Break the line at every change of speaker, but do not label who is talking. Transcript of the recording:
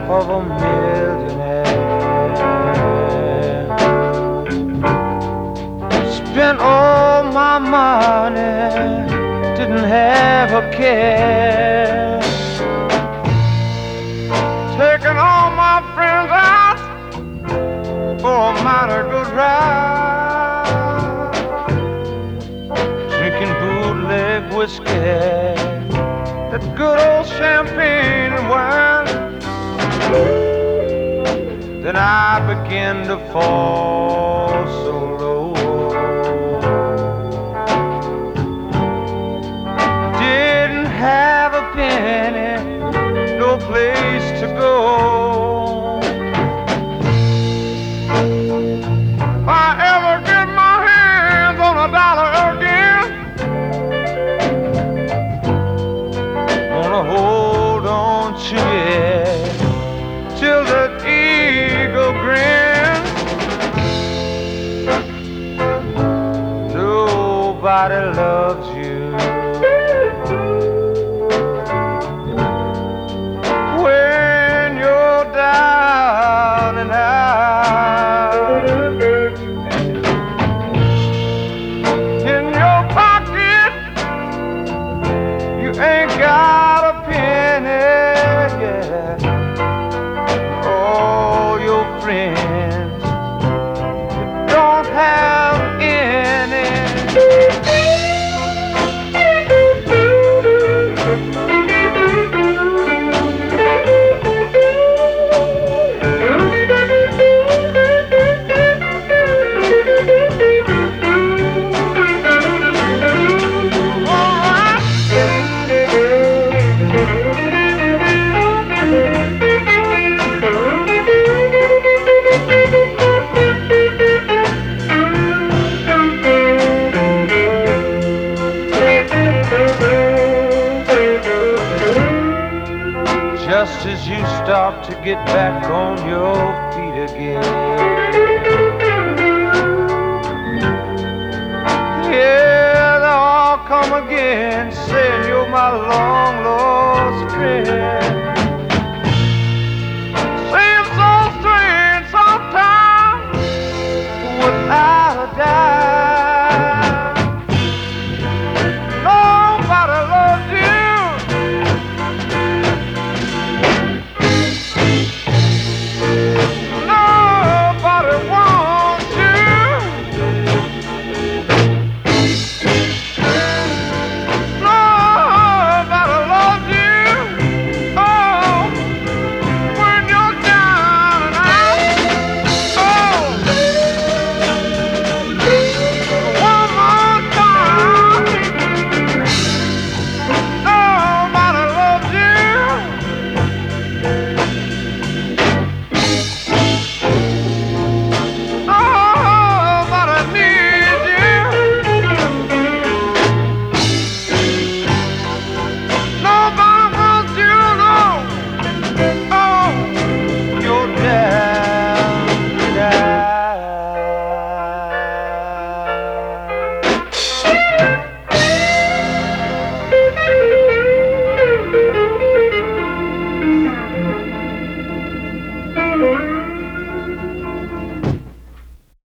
of a millionaire. Spent all my money, didn't have a care. Taking all my friends out for a mighty good ride. Drinking bootleg whiskey, that good old champagne and wine. Then I began to fall so low. Didn't have a penny, no place to go. If I ever get my hands on a dollar again, gonna hold on to it till the eagle grins. Nobody loves you when you're down and out. In your pocket, you ain't got a penny, yeah. All your friends don't have any. Just as you start to get back on your feet again, yeah, they'll all come again, saying you're my long lost friend.